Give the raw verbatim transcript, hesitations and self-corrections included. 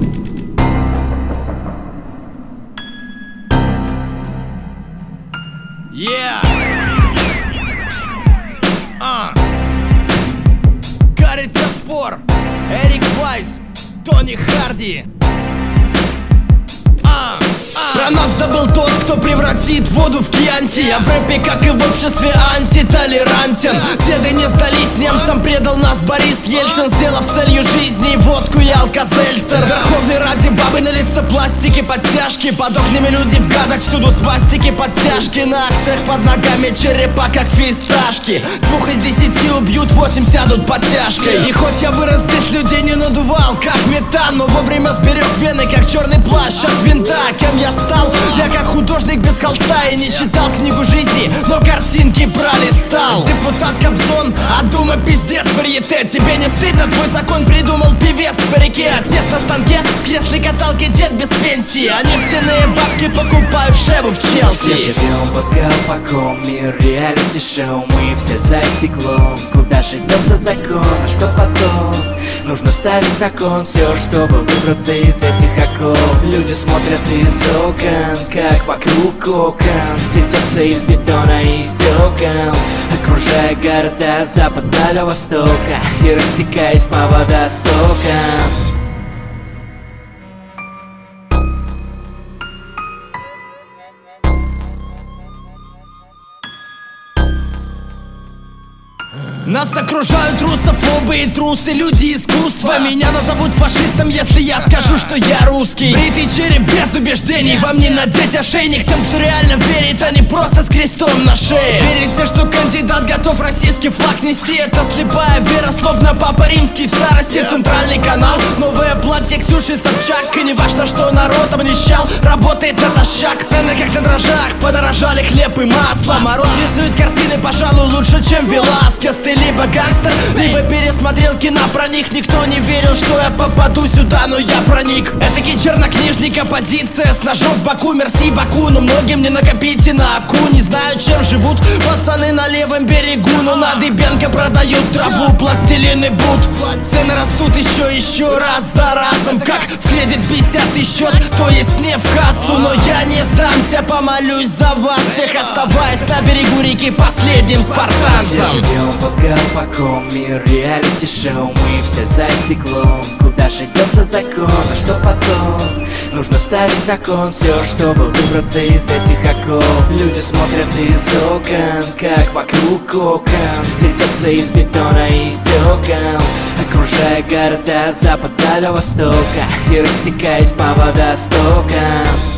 Yeah. Uh. Гарри Топор, Эрик Вайс, Тони Харди. uh. Про нас забыл тот, кто превратит воду в кьянти. Я в рэпе, как и в обществе, антитолерантен. Деды не сдались немцам, предал нас Борис Ельцин, сделав целью жизни водку и алкозельцер. Верховный ради бабы на лице пластики, подтяжки. Под окнами люди в гадах, всюду свастики, подтяжки. На акциях под ногами черепа, как фисташки. Двух из десяти убьют, восемь сядут под тяжкой. И хоть я вырос здесь, людей не надувал, как метан, но вовремя сберег вены, как черный плащ от винта. Кем я стал? Я как художник без холста и не читал книгу жизни, но картинки пролистал. Депутат Кобзон, а дума пиздец, варьете. Тебе не стыдно? Твой закон придумал певец в парике. Отец на станке, в кресле каталки, дед без пенсии. А нефтяные бабки покупают шеву в Челси. Все живем под колпаком, мир реалити-шоу. Мы все за стеклом, куда же делся закон? А что потом? Нужно ставить на кон все, чтобы выбраться из этих оков. Люди смотрят из окон, как вокруг окон, плетется из бетона и стекол, окружая города с запада до востока и растекаясь по водостокам. Нас окружают русофобы и трусы, люди искусства. Меня назовут фашистом, если я скажу, что я русский. Бритый череп без убеждений, вам не надеть ошейник. Тем, кто реально верит, а не просто с крестом на шее. Верите, что кандидат готов российский флаг нести? Это слепая вера, словно Папа Римский в старости. Центральный канал, новое платье Ксюши Собчак. И не важно, что народ обнищал, работает натощак. Цены как на дрожжах, подорожали хлеб и масло. Мороз рисует картины, пожалуй, лучше, чем Веласкес. Ты либо гангстер, либо пересмотрел кино про них. Никто не верил, что я попаду сюда, но я проник. Этакий чернокнижник, оппозиция с ножом в боку, мерси Баку. Но многим не накопите на аку. Не знаю, чем живут пацаны на левом берегу, но на Дыбенко продают траву, пластилин и бут. Цены растут еще, еще раз за разом, как в кредит пятидесятый счет, то есть не в кассу. Но я не сдамся, помолюсь за вас всех, оставаясь на берегу реки последним спартанцем. Все живем под колпаком, мир реалити-шоу. Мы все за стеклом, куда же делся закон? А что потом? Нужно ставить на кон все, чтобы выбраться из этих оков. Люди смотрят из окон, как вокруг окон, плетется из бетона и стекол, окружая города с запада до востока и растекаясь по водостокам.